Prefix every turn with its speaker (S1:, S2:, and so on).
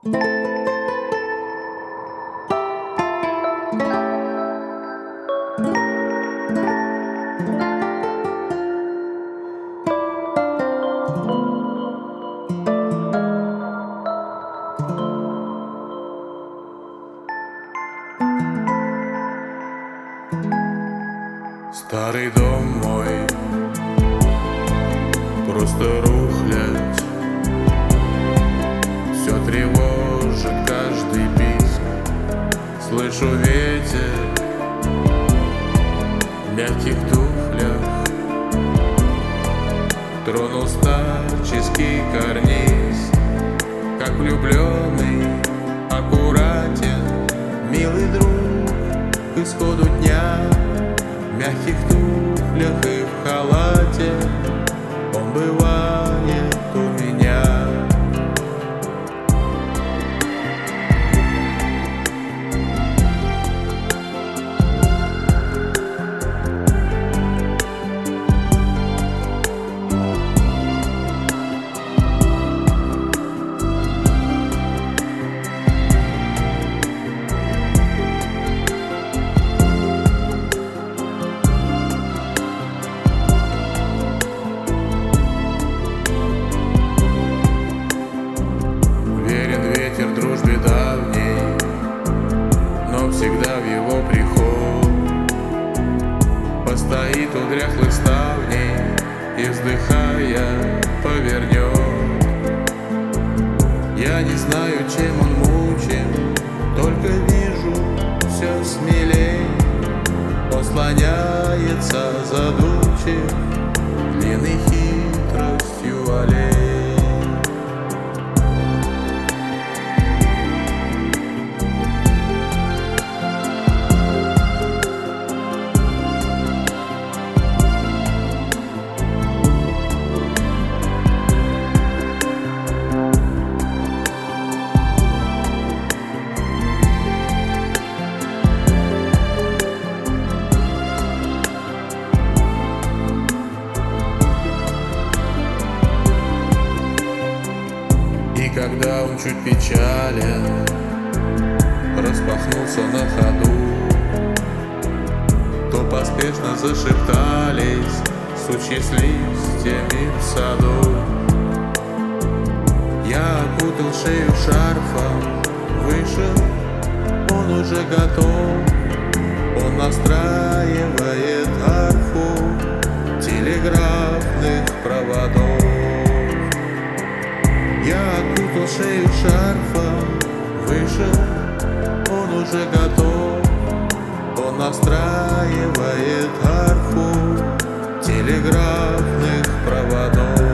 S1: Старый дом мой просто рухлядь, все тревожит каждый писк. Слышу ветер в мягких туфлях, тронул старческий карниз. Как влюбленный, аккуратен, милый друг к исходу дня. В мягких туфлях и в халате он бывает у меня. Дружбе давней, но всегда в его приход постоит у дряхлых ставней и, вздыхая, повернет. Я не знаю, чем он мучим, только вижу все смелей. Он слоняется задумчив, длинной хитростью аллей. И когда он чуть печален, распахнулся на ходу, то поспешно зашептались сучья с листьями в саду. Я окутал шею шарфом, вышел, он уже готов. Он настраивает арфу телеграфных проводов. Я окутал шею шарфом, вышел, он уже готов. Он настраивает арфу телеграфных проводов.